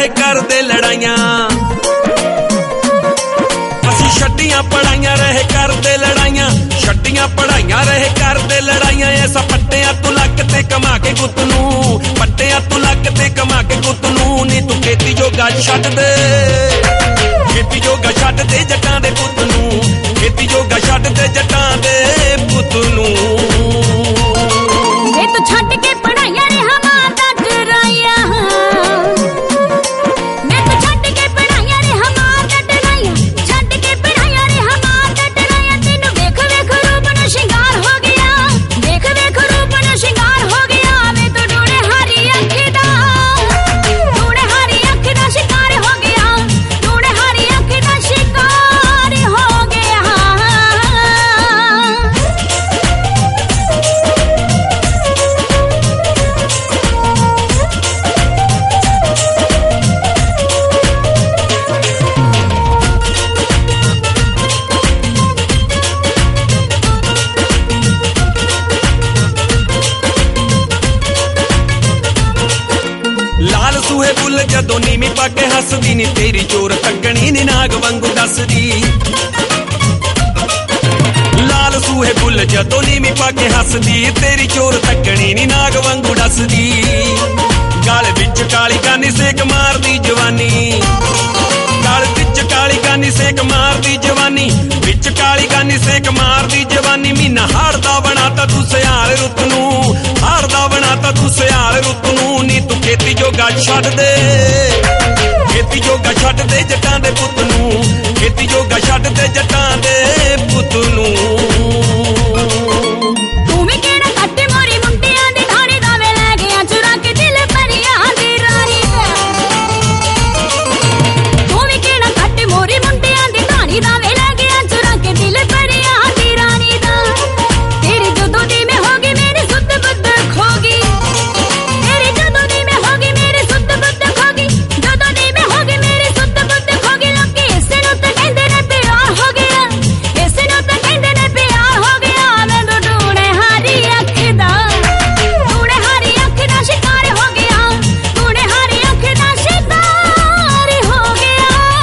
ਕਰਦੇ ਲੜਾਈਆਂ। ਅਸੀਂ ਛੱਡੀਆਂ ਪੜਾਈਆਂ ਰਹੇ ਕਰਦੇ ਲੜਾਈਆਂ, ਛੱਡੀਆਂ ਪੜਾਈਆਂ ਰਹੇ ਕਰਦੇ ਲੜਾਈਆਂ। ਐਸਾ ਪੱਟਿਆਂ ਤੂੰ ਲੱਕ ਤੇ ਕਮਾ ਕੇ ਗੁੱਤ ਨੂੰ, ਪੱਟਿਆਂ ਤੂੰ ਲੱਕ ਤੇ ਕਮਾ ਕੇ ਗੁੱਤ ਨੂੰ। ਨੀ ਤੂੰ ਖੇਤੀ ਜੋਗਾ ਛੱਡ ਦੇ, ਖੇਤੀ ਜੋਗਾ ਛੱਡ ਦੇ ਜੱਟਾਂ ਦੇ ਪੁੱਤ ਨੂੰ, ਖੇਤੀ ਜੋਗਾ ਛੱਡ ਦੇ ਜੱਟਾਂ ਦੇ ਪੁੱਤ ਨੂੰ। ਵੇ ਤੂੰ ਛੱਡ ਕੇ ਪੜਾਈਆਂ ਰਿਹਾ ਮਾਂ ਦਾ ਡਰਾਈਆਂ, ਵੇ ਤੂੰ ਛੱਡ ਕੇ ਪੜਾਈਆਂ ਰਿਹਾ ਮਾਂ ਦਾ ਡਰਾਈਆਂ, ਛੱਡ ਕੇ ਪੜਾਈਆਂ ਰਿਹਾ ਮਾਂ ਦਾ ਡਰਾਈਆਂ। ਤੈਨੂੰ ਵੇਖ ਵੇਖ ਰੂਪ ਨੂੰ ਸ਼ਿੰਗਾਰ ਹੋ ਗਿਆ, ਵੇਖ ਵੇਖ ਰੂਪ ਨੂੰ ਸ਼ਿੰਗਾਰ ਹੋ ਗਿਆ। ਵੇ ਤੂੰ ਡੂਣੇ ਹਾਰੀ ਅੱਖ ਦਾ, ਡੂਣੇ ਹਾਰੀ ਅੱਖ ਦਾ ਸ਼ਿਕਾਰ ਹੋ ਗਿਆ, ਡੂਣੇ ਹਾਰੀ ਅੱਖ ਦਾ ਸ਼ਿਕਾਰ ਹੋ ਗਿਆ। ਲਾਲ ਸੂਹੇ ਬੁੱਲ ਜਦੋਂ ਨੀਵੀਂ ਪਾ ਕੇ ਹੱਸਦੀ ਨੀ, ਤੇਰੀ ਚੋਰ ਤੱਕਣੀ ਨੀ ਨਾਗ ਵਾਂਗੂ ਦੱਸਦੀ। ਲਾਲ ਸੂਹੇ ਬੁੱਲ ਜਦੋਂ ਨੀਵੀਂ ਪਾ ਕੇ ਹੱਸਦੀ, ਤੇਰੀ ਚੋਰ ਤੱਕਣੀ ਨੀ ਨਾਗ ਵਾਂਗੂ ਦੱਸਦੀ। ਗਲ ਵਿੱਚ ਕਾਲੀ ਕਾਨੀ ਸੇਕ ਮਾਰਦੀ ਜਵਾਨੀ, ਗਲ ਵਿੱਚ ਕਾਲੀ ਕਾਨੀ ਸੇਕ ਮਾਰਦੀ ਜਵਾਨੀ, ਵਿੱਚ ਕਾਲੀ ਕਾਨੀ ਸੇਕ ਮਾਰਦੀ ਜਵਾਨੀ। ਮਹੀਨਾ ਹਾੜਦਾ ਬਣਾਤਾ ਤੂੰ ਸਿਆਲ ਰੁੱਤ ਨੂੰ, ਹਾੜਦਾ ਬਣਾਤਾ ਤੂੰ ਸਿਆਲ ਰੁੱਤ ਨੂੰ। ਨੀ ਤੂੰ ਖੇਤੀ ਜੋਗਾ ਛੱਡ ਦੇ, ਖੇਤੀ ਜੋਗਾ ਛੱਡ ਦੇ ਜੱਟਾਂ ਦੇ ਪੁੱਤ ਨੂੰ, ਖੇਤੀ ਜੋਗਾ ਛੱਡ ਦੇ ਜੱਟਾਂ ਦੇ ਪੁੱਤ ਨੂੰ। ਤੂੰ ਵੀ ਕਿਹੜਾ ਕੱਟ ਮੋਰੀ ਮੁੰਡਿਆਂ ਦੀ ਧਾਰੀ ਦਾ ਵੇ ਲੈ ਗਿਆ ਚੁਰਾ ਕੇ ਦਿਲ ਭਰੀਆਂ ਦੀ ਰਾਰੀ ਦਾ। ਤੂੰ ਵੀ ਕਿਹੜਾ ਕੱਟ ਮੋਰੀ ਮੁੰਡਿਆਂ ਦੀ ਧਾਰੀ ਦਾ ਵੇ ਲੈ ਗਿਆ ਚੁਰਾ ਕੇ ਦਿਲ ਭਰੀਆਂ ਦੀ ਰਾਰੀ ਦਾ। ਤੇਰੀ ਜਦੋਂ ਦੀ ਮੈਂ ਹੋ ਗਈ ਮੇਰੀ ਸੁੱਧ ਬੁੱਧ ਖੋ ਗਈ, ਤੇਰੀ ਜਦੋਂ ਦੀ ਮੈਂ ਹੋ ਗਈ ਮੇਰੀ ਸੁੱਧ ਬੁੱਧ ਖੋ ਗਈ, ਜਦੋਂ ਦੀ ਮੈਂ ਹੋ ਗਈ ਮੇਰੀ ਸੁੱਧ ਬੁੱਧ ਖੋ ਗਈ। ਲੋਕੀ ਇਸ ਨੂੰ ਤਾਂ ਕਹਿੰਦੇ ਨੇ ਪਿਆਰ ਹੋ ਗਿਆ, ਇਸ ਨੂੰ ਤਾਂ ਕਹਿੰਦੇ ਨੇ ਪਿਆਰ ਹੋ ਗਿਆ। ਮੈਨੂੰ ਡੂਣੇ ਹਾਰੀ ਅੱਖ ਦਾ, ਡੂਣੇ ਹਾਰੀ ਅੱਖ ਦਾ ਸ਼ਿਕਾਰ ਹੋ ਗਿਆ, ਡੂਣੇ ਹਾਰੀ ਅੱਖ ਦਾ ਸ਼ਿਕਾਰ ਹੋ ਗਿਆ।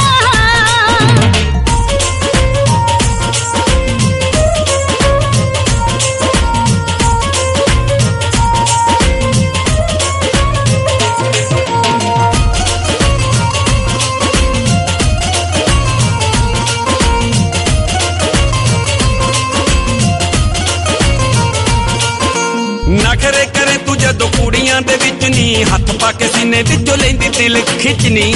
ਨਖਰੇ ਕਰੇ ਤੂੰ ਜਦੋਂ ਕੁੜੀਆਂ ਦੇ ਵਿੱਚ ਨੀ, ਹੱਥ ਪਾ ਕੇ ਸੀਨੇ ਵਿੱਚੋਂ ਲੈਂਦੀ ਦਿਲ ਖਿੱਚਣੀ।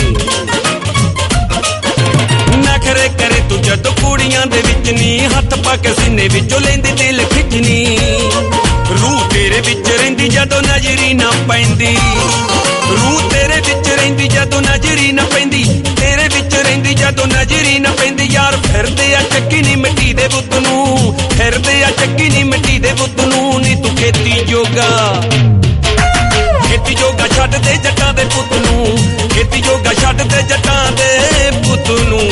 ਨਖਰੇ ਕਰੇ ਤੂੰ ਜਦੋਂ ਕੁੜੀਆਂ ਦੇ ਵਿੱਚ ਨੀ, ਹੱਥ ਪਾ ਕੇ ਸੀਨੇ ਵਿੱਚੋਂ ਲੈਂਦੀ ਦਿਲ ਖਿੱਚਣੀ। ਰੂਹ ਤੇਰੇ ਵਿੱਚ ਰਹਿੰਦੀ ਜਦੋਂ ਨਜ਼ਰੀ ਨਾ ਪੈਂਦੀ, ਰੂਹ ਤੇਰੇ ਵਿੱਚ ਰਹਿੰਦੀ ਜਦੋਂ ਨਜ਼ਰੀ ਨਾ ਪੈਂਦੀ, ਤੇਰੇ ਵਿੱਚ ਰਹਿੰਦੀ ਜਦੋਂ ਨਜ਼ਰੀ ਨਾ ਪੈਂਦੀ। ਯਾਰ ਫਿਰਦੇ ਆ ਚੱਕੀ ਨੀ ਮਿੱਟੀ ਦੇ ਬੁੱਤ ਨੂੰ, ਫਿਰਦੇ ਆ ਚੱਕੀ ਨੀ ਮਿੱਟੀ ਦੇ ਬੁੱਤ ਨੂੰ। ਨੀ ਤੂੰ ਖੇਤੀ ਜੋਗਾ, ਖੇਤੀ ਜੋਗਾ ਛੱਡ ਦੇ ਜੱਟਾਂ ਦੇ ਪੁੱਤ ਨੂੰ, ਖੇਤੀ ਜੋਗਾ ਛੱਡ ਦੇ ਜੱਟਾਂ ਦੇ ਪੁੱਤ ਨੂੰ।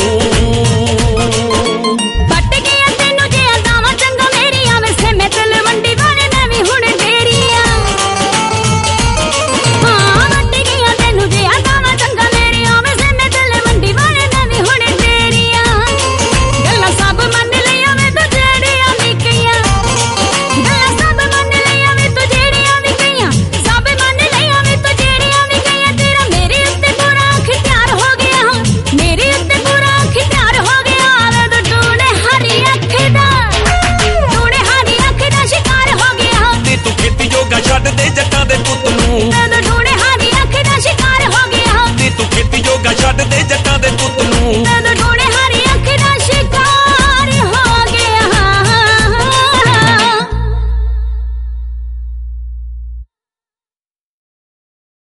ਪੱਟ ਗਿਆ ਤੈਨੂੰ ਜੇ ਆਦਾਵਾਂ ਚੰਗਾ ਮੇਰੀਆਂ ਵੈਸੇ ਮੈਂ ਤਲਵੰਡੀ ਵਾਲੇ ਮੈਂ ਵੀ ਹੁਣ ਡੇਰੀਆਂ। ਹਾਂ ਪੱਟ ਗਿਆ ਤੈਨੂੰ ਜੇ ਆਦਾਵਾਂ ਚੰਗਾ ਮੇਰੀਆਂ ਵੈਸੇ ਮੈਂ ਤਲਵੰਡੀ ਵਾਲੇ ਮੈਂ ਵੀ ਹੁਣ ਡੇਰੀਆਂ। ਗੱਲਾਂ ਸਭ ਮੰਨ ਲਈਆਂ ਮੈਂ ਤੂੰ ਜਿਹੜੀਆਂ ਵੀ ਕਹੀਆਂ, ਗੱਲਾਂ ਸਭ ਮੰਨ ਲਈਆਂ ਵੀ ਤੂੰ ਜਿਹੜੀਆਂ ਵੀ ਕਹੀਆਂ, ਸਭ ਮੰਨ ਲਈਆਂ ਵੀ ਤੂੰ ਜਿਹੜੀਆਂ ਵੀ ਕਹੀਆਂ। ਤੇਰਾ ਮੇਰੇ ਉੱਤੇ ਪੂਰਾ ਅਖਤਿਆਰ ਹੋ ਗਿਆ, ਮੇਰੇ ਉੱਤੇ ਪੂਰਾ ਅਖਤਿਆਰ ਹੋ ਗਿਆ। ਵੇ ਤੂੰ ਡੂਣੇ ਹਾਰੀ ਅੱਖ ਦਾ, ਡੂਣੇ ਹਾਰੀ ਅੱਖ ਦਾ ਸ਼ਿਕਾਰ ਹੋ ਗਿਆ। ਨੀ ਤੂੰ ਖੇਤੀ ਜੋਗਾ ਛੱਡ ਦੇ ਜੱਟਾਂ ਦੇ ਪੁੱਤ ਨੂੰ, ਵੇ ਤੂੰ ਡੂਣੇ ਹਾਰੀ ਅੱਖ ਦਾ ਸ਼ਿਕਾਰ ਹੋ ਗਿਆ। ਨੀ ਤੂੰ ਖੇਤੀ ਜੋਗਾ ਛੱਡ ਦੇ ਜੱਟਾਂ ਦੇ ਪੁੱਤ ਨੂੰ।